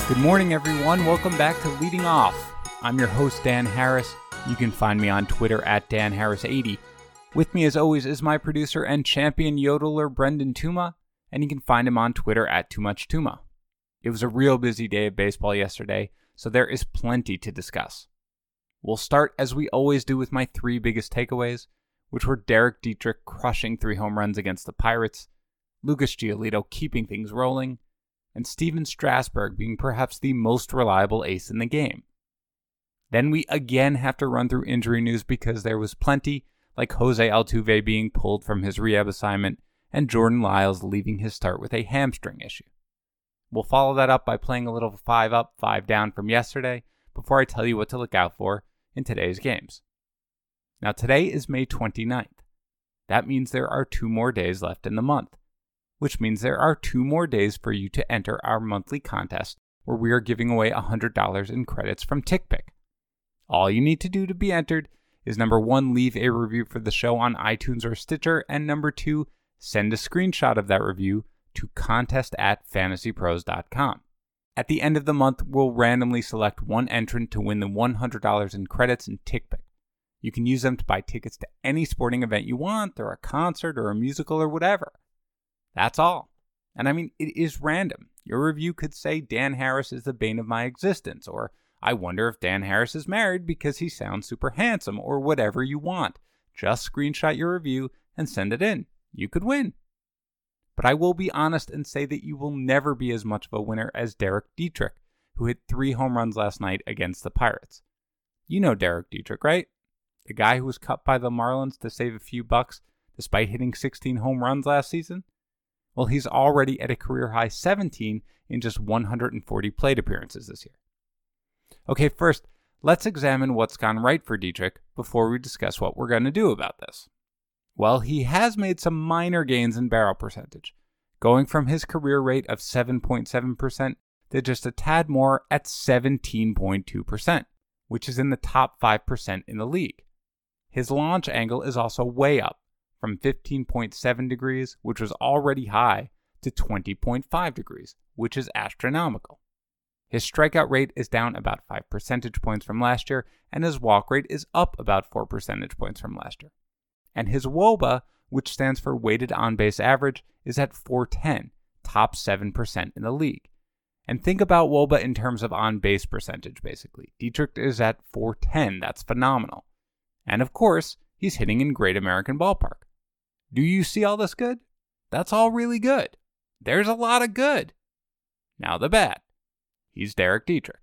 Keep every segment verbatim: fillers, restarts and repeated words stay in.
Good morning, everyone. Welcome back to Leading Off. I'm your host, Dan Harris. You can find me on Twitter at Dan Harris eighty. With me, as always, is my producer and champion yodeler, Brendan Tuma, and you can find him on Twitter at Too Much Tuma. It was a real busy day of baseball yesterday, so there is plenty to discuss. We'll start, as we always do, with my three biggest takeaways, which were Derek Dietrich crushing three home runs against the Pirates, Lucas Giolito keeping things rolling, and Steven Strasburg being perhaps the most reliable ace in the game. Then we again have to run through injury news because there was plenty, like Jose Altuve being pulled from his rehab assignment and Jordan Lyles leaving his start with a hamstring issue. We'll follow that up by playing a little five up, five down from yesterday before I tell you what to look out for in today's games. Now today is May twenty-ninth. That means there are two more days left in the month, which means there are two more days for you to enter our monthly contest where we are giving away one hundred dollars in credits from TickPick. All you need to do to be entered is number one, leave a review for the show on iTunes or Stitcher, and number two, send a screenshot of that review to contest at fantasy pros dot com. At the end of the month, we'll randomly select one entrant to win the one hundred dollars in credits in TickPick. You can use them to buy tickets to any sporting event you want, or a concert, or a musical, or whatever. That's all. And I mean, it is random. Your review could say Dan Harris is the bane of my existence, or I wonder if Dan Harris is married because he sounds super handsome, or whatever you want. Just screenshot your review and send it in. You could win. But I will be honest and say that you will never be as much of a winner as Derek Dietrich, who hit three home runs last night against the Pirates. You know Derek Dietrich, right? The guy who was cut by the Marlins to save a few bucks despite hitting sixteen home runs last season? Well, he's already at a career-high seventeen in just one hundred forty plate appearances this year. Okay, first, let's examine what's gone right for Dietrich before we discuss what we're going to do about this. Well, he has made some minor gains in barrel percentage, going from his career rate of seven point seven percent to just a tad more at seventeen point two percent, which is in the top five percent in the league. His launch angle is also way up, from fifteen point seven degrees, which was already high, to twenty point five degrees, which is astronomical. His strikeout rate is down about five percentage points from last year, and his walk rate is up about four percentage points from last year. And his W O B A, which stands for weighted on-base average, is at four ten, top seven percent in the league. And think about W O B A in terms of on-base percentage, basically. Dietrich is at four ten, that's phenomenal. And of course, he's hitting in Great American Ballpark. Do you see all this good? That's all really good. There's a lot of good. Now the bad. He's Derek Dietrich.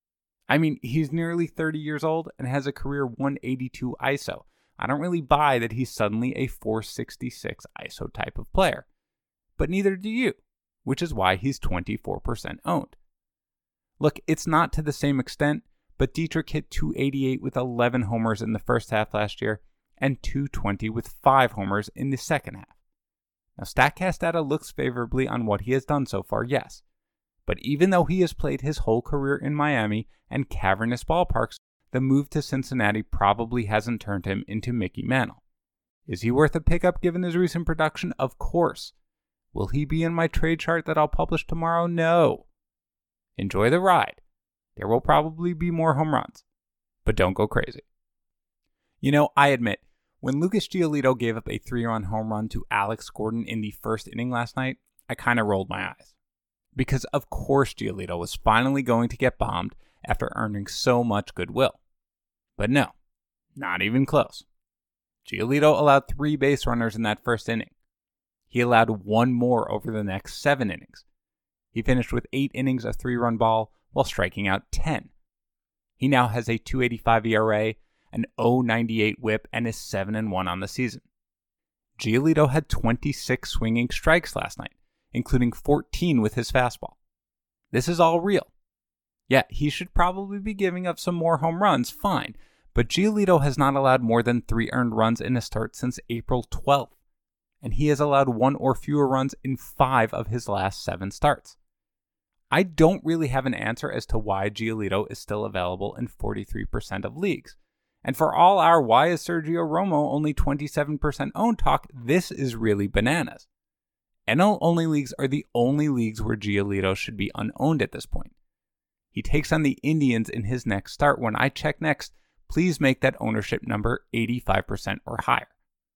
I mean, he's nearly thirty years old and has a career one eighty-two I S O. I don't really buy that he's suddenly a four sixty-six I S O type of player. But neither do you, which is why he's twenty-four percent owned. Look, it's not to the same extent, but Dietrich hit two eighty-eight with eleven homers in the first half last year, and two twenty with five homers in the second half. Now, StatCast data looks favorably on what he has done so far, yes. But even though he has played his whole career in Miami and cavernous ballparks, the move to Cincinnati probably hasn't turned him into Mickey Mantle. Is he worth a pickup given his recent production? Of course. Will he be in my trade chart that I'll publish tomorrow? No. Enjoy the ride. There will probably be more home runs, but don't go crazy. You know, I admit, when Lucas Giolito gave up a three-run home run to Alex Gordon in the first inning last night, I kind of rolled my eyes. Because of course Giolito was finally going to get bombed after earning so much goodwill. But no, not even close. Giolito allowed three base runners in that first inning. He allowed one more over the next seven innings. He finished with eight innings of three-run ball while striking out ten. He now has a two eighty-five E R A, an oh ninety-eight whip, and is seven and one on the season. Giolito had twenty-six swinging strikes last night, including fourteen with his fastball. This is all real. Yeah, he should probably be giving up some more home runs, fine, but Giolito has not allowed more than three earned runs in a start since April twelfth, and he has allowed one or fewer runs in five of his last seven starts. I don't really have an answer as to why Giolito is still available in forty-three percent of leagues. And for all our why is Sergio Romo only twenty-seven percent owned talk, this is really bananas. N L-only leagues are the only leagues where Giolito should be unowned at this point. He takes on the Indians in his next start. When I check next, please make that ownership number eighty-five percent or higher.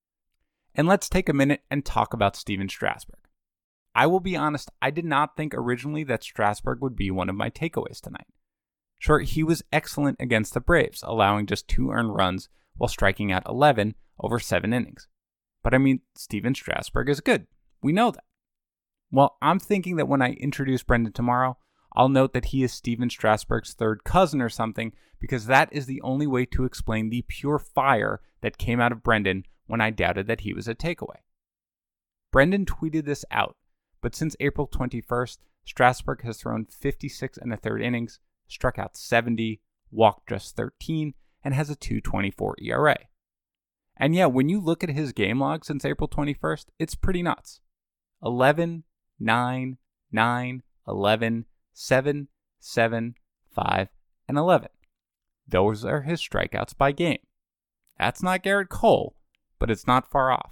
And let's take a minute and talk about Stephen Strasburg. I will be honest, I did not think originally that Strasburg would be one of my takeaways tonight. Sure, he was excellent against the Braves, allowing just two earned runs while striking out eleven over seven innings. But I mean, Stephen Strasburg is good. We know that. Well, I'm thinking that when I introduce Brendan tomorrow, I'll note that he is Stephen Strasburg's third cousin or something, because that is the only way to explain the pure fire that came out of Brendan when I doubted that he was a takeaway. Brendan tweeted this out, but since April twenty-first, Strasburg has thrown fifty-six and a third innings, struck out seventy, walked just thirteen, and has a two twenty-four E R A. And yeah, when you look at his game log since April twenty-first, it's pretty nuts. eleven, nine, nine, eleven, seven, seven, five, and eleven. Those are his strikeouts by game. That's not Garrett Cole, but it's not far off.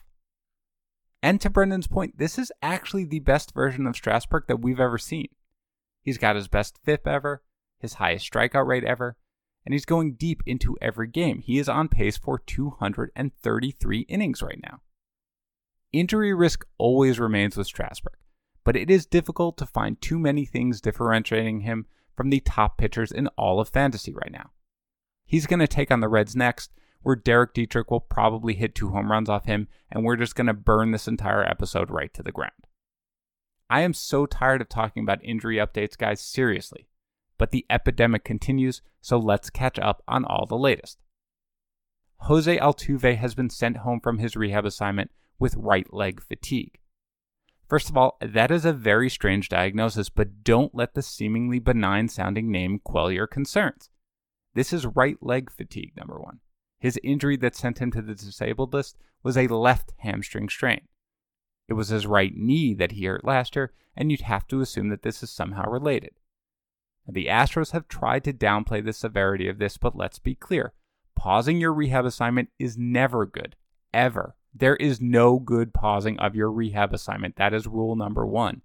And to Brendan's point, this is actually the best version of Strasburg that we've ever seen. He's got his best F I P ever, his highest strikeout rate ever, and he's going deep into every game. He is on pace for two hundred thirty-three innings right now. Injury risk always remains with Strasburg, but it is difficult to find too many things differentiating him from the top pitchers in all of fantasy right now. He's going to take on the Reds next, where Derek Dietrich will probably hit two home runs off him, and we're just going to burn this entire episode right to the ground. I am so tired of talking about injury updates, guys, seriously. But the epidemic continues, so let's catch up on all the latest. Jose Altuve has been sent home from his rehab assignment with right leg fatigue. First of all, that is a very strange diagnosis, but don't let the seemingly benign sounding name quell your concerns. This is right leg fatigue, number one. His injury that sent him to the disabled list was a left hamstring strain. It was his right knee that he hurt last year, and you'd have to assume that this is somehow related. Now, the Astros have tried to downplay the severity of this, but let's be clear. Pausing your rehab assignment is never good, ever. There is no good pausing of your rehab assignment. That is rule number one.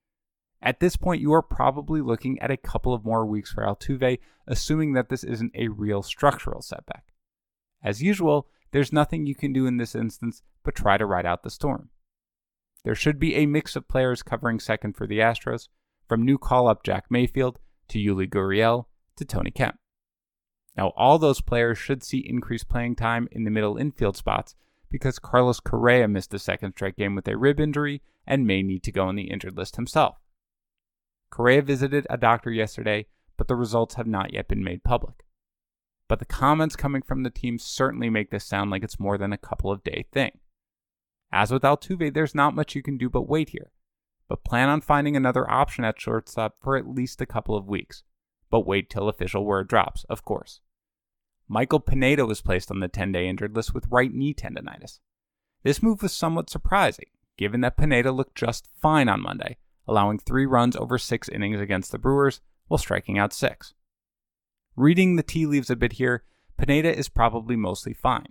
At this point, you are probably looking at a couple of more weeks for Altuve, assuming that this isn't a real structural setback. As usual, there's nothing you can do in this instance but try to ride out the storm. There should be a mix of players covering second for the Astros, from new call-up Jack Mayfield to Yuli Gurriel to Tony Kemp. Now, all those players should see increased playing time in the middle infield spots because Carlos Correa missed a second straight game with a rib injury and may need to go on the injured list himself. Correa visited a doctor yesterday, but the results have not yet been made public. But the comments coming from the team certainly make this sound like it's more than a couple of day thing. As with Altuve, there's not much you can do but wait here. But plan on finding another option at shortstop for at least a couple of weeks. But wait till official word drops, of course. Michael Pineda was placed on the ten-day injured list with right knee tendonitis. This move was somewhat surprising, given that Pineda looked just fine on Monday, allowing three runs over six innings against the Brewers while striking out six. Reading the tea leaves a bit here, Pineda is probably mostly fine.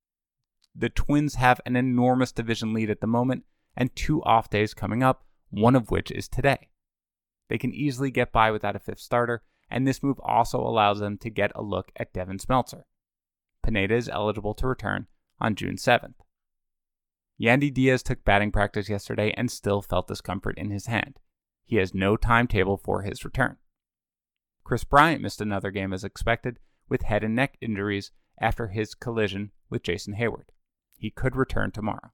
The Twins have an enormous division lead at the moment and two off days coming up, one of which is today. They can easily get by without a fifth starter, and this move also allows them to get a look at Devin Smeltzer. Pineda is eligible to return on June seventh. Yandy Diaz took batting practice yesterday and still felt discomfort in his hand. He has no timetable for his return. Chris Bryant missed another game as expected with head and neck injuries after his collision with Jason Hayward. He could return tomorrow.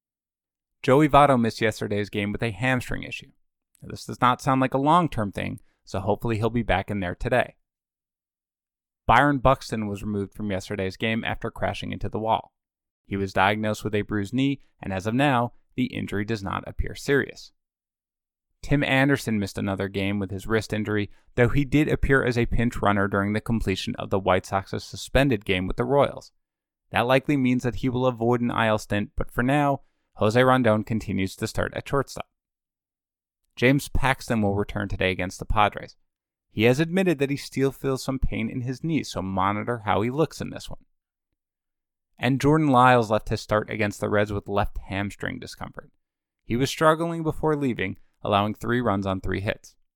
Joey Votto missed yesterday's game with a hamstring issue. Now, this does not sound like a long-term thing, so hopefully he'll be back in there today. Byron Buxton was removed from yesterday's game after crashing into the wall. He was diagnosed with a bruised knee, and as of now, the injury does not appear serious. Tim Anderson missed another game with his wrist injury, though he did appear as a pinch runner during the completion of the White Sox's suspended game with the Royals. That likely means that he will avoid an I L stint, but for now, Jose Rondon continues to start at shortstop. James Paxton will return today against the Padres. He has admitted that he still feels some pain in his knees, so monitor how he looks in this one. And Jordan Lyles left his start against the Reds with left hamstring discomfort. He was struggling before leaving, allowing three runs on three hits.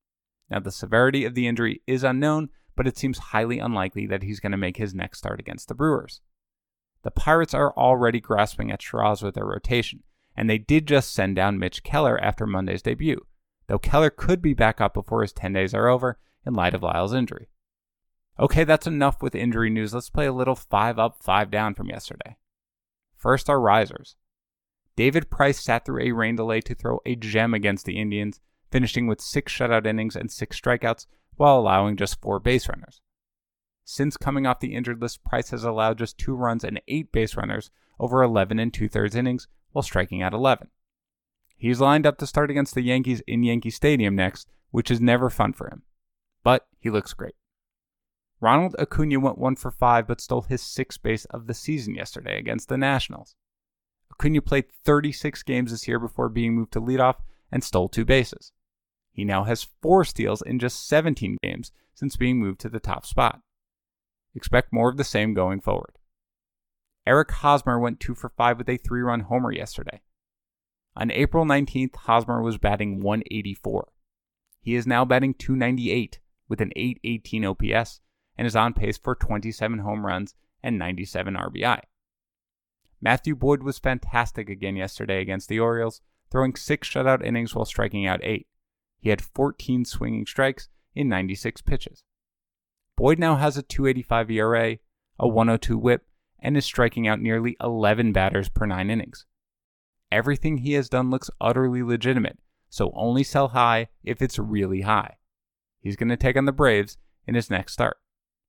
Now, the severity of the injury is unknown, but it seems highly unlikely that he's going to make his next start against the Brewers. The Pirates are already grasping at straws with their rotation, and they did just send down Mitch Keller after Monday's debut, though Keller could be back up before his ten days are over in light of Lyle's injury. Okay, that's enough with injury news. Let's play a little five up, five down from yesterday. First, our risers. David Price sat through a rain delay to throw a gem against the Indians, finishing with six shutout innings and six strikeouts while allowing just four base runners. Since coming off the injured list, Price has allowed just two runs and eight base runners over eleven and two-thirds innings while striking out eleven. He's lined up to start against the Yankees in Yankee Stadium next, which is never fun for him. But he looks great. Ronald Acuna went one for five but stole his sixth base of the season yesterday against the Nationals. Acuna played thirty-six games this year before being moved to leadoff and stole two bases. He now has four steals in just seventeen games since being moved to the top spot. Expect more of the same going forward. Eric Hosmer went two for five with a three-run homer yesterday. On April nineteenth, Hosmer was batting one eighty-four. He is now batting two ninety-eight with an eight eighteen O P S and is on pace for twenty-seven home runs and ninety-seven R B I. Matthew Boyd was fantastic again yesterday against the Orioles, throwing six shutout innings while striking out eight. He had fourteen swinging strikes in ninety-six pitches. Boyd now has a two eighty-five E R A, a one oh two whip, and is striking out nearly eleven batters per nine innings. Everything he has done looks utterly legitimate, so only sell high if it's really high. He's going to take on the Braves in his next start.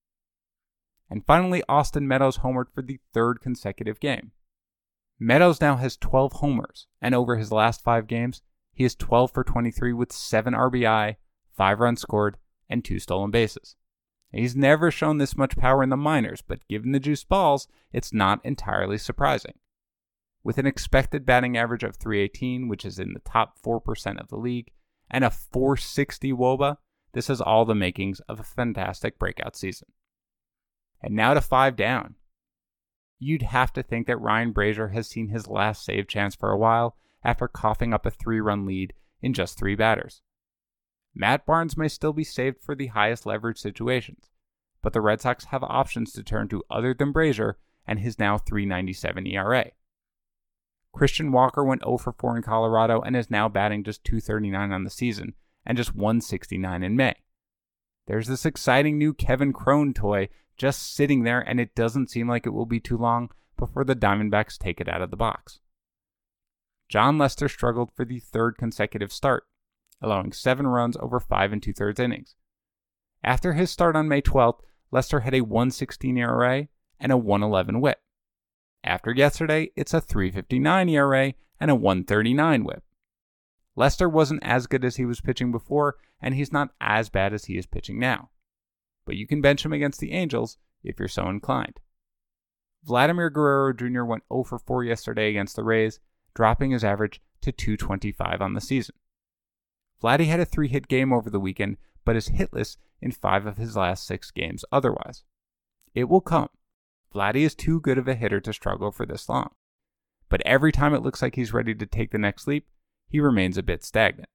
And finally, Austin Meadows homered for the third consecutive game. Meadows now has twelve homers, and over his last five games, he is twelve for twenty-three with seven R B I, five runs scored, and two stolen bases. He's never shown this much power in the minors, but given the juice balls, it's not entirely surprising. With an expected batting average of three eighteen, which is in the top four percent of the league, and a four sixty W O B A, this has all the makings of a fantastic breakout season. And now to five down. You'd have to think that Ryan Brasier has seen his last save chance for a while after coughing up a three-run lead in just three batters. Matt Barnes may still be saved for the highest leverage situations, but the Red Sox have options to turn to other than Brasier and his now three ninety-seven E R A. Christian Walker went oh for four in Colorado and is now batting just two thirty-nine on the season and just one sixty-nine in May. There's this exciting new Kevin Cron toy just sitting there, and it doesn't seem like it will be too long before the Diamondbacks take it out of the box. Jon Lester struggled for the third consecutive start, allowing seven runs over five and two-thirds innings. After his start on May twelfth, Lester had a one sixteen E R A and a one eleven whip. After yesterday, it's a three fifty-nine E R A and a one thirty-nine whip. Lester wasn't as good as he was pitching before, and he's not as bad as he is pitching now. But you can bench him against the Angels if you're so inclined. Vladimir Guerrero Junior went oh for four yesterday against the Rays, dropping his average to two twenty-five on the season. Vladdy had a three-hit game over the weekend, but is hitless in five of his last six games otherwise. It will come. Vladdy is too good of a hitter to struggle for this long. But every time it looks like he's ready to take the next leap, he remains a bit stagnant.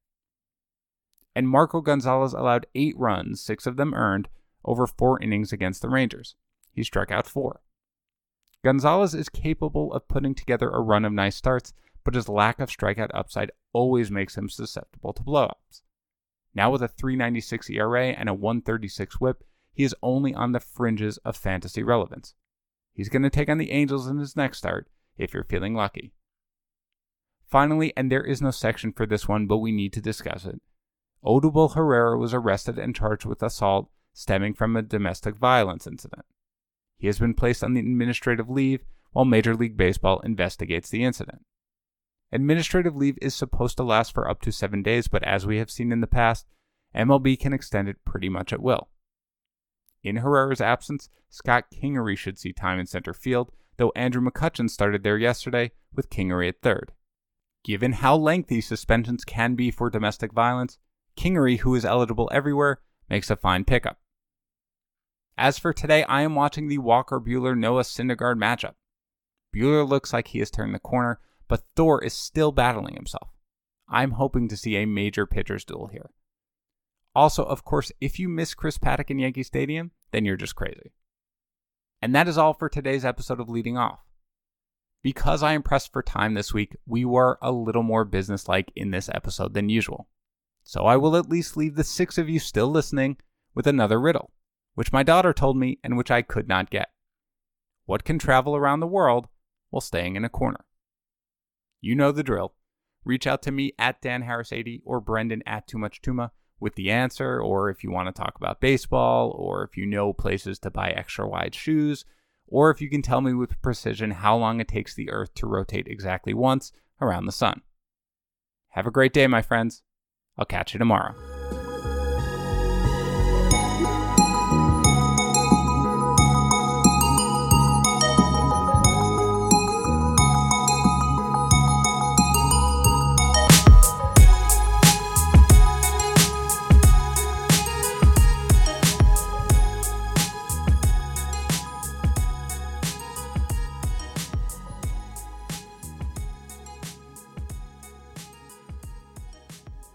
And Marco Gonzalez allowed eight runs, six of them earned, over four innings against the Rangers. He struck out four. Gonzalez is capable of putting together a run of nice starts, but his lack of strikeout upside always makes him susceptible to blowups. Now with a three ninety-six E R A and a one thirty-six whip, he is only on the fringes of fantasy relevance. He's going to take on the Angels in his next start, if you're feeling lucky. Finally, and there is no section for this one, but we need to discuss it, Odubel Herrera was arrested and charged with assault stemming from a domestic violence incident. He has been placed on the administrative leave while Major League Baseball investigates the incident. Administrative leave is supposed to last for up to seven days, but as we have seen in the past, M L B can extend it pretty much at will. In Herrera's absence, Scott Kingery should see time in center field, though Andrew McCutchen started there yesterday with Kingery at third. Given how lengthy suspensions can be for domestic violence, Kingery, who is eligible everywhere, makes a fine pickup. As for today, I am watching the Walker Buehler-Noah Syndergaard matchup. Buehler looks like he has turned the corner, but Thor is still battling himself. I'm hoping to see a major pitcher's duel here. Also, of course, if you miss Chris Paddack in Yankee Stadium, then you're just crazy. And that is all for today's episode of Leading Off. Because I am pressed for time this week, we were a little more businesslike in this episode than usual. So I will at least leave the six of you still listening with another riddle, which my daughter told me and which I could not get. What can travel around the world while staying in a corner? You know the drill. Reach out to me at Dan Harris eighty or Brendan at Too Much Tuma with the answer, or if you want to talk about baseball, or if you know places to buy extra wide shoes, or if you can tell me with precision how long it takes the Earth to rotate exactly once around the sun. Have a great day, my friends. I'll catch you tomorrow.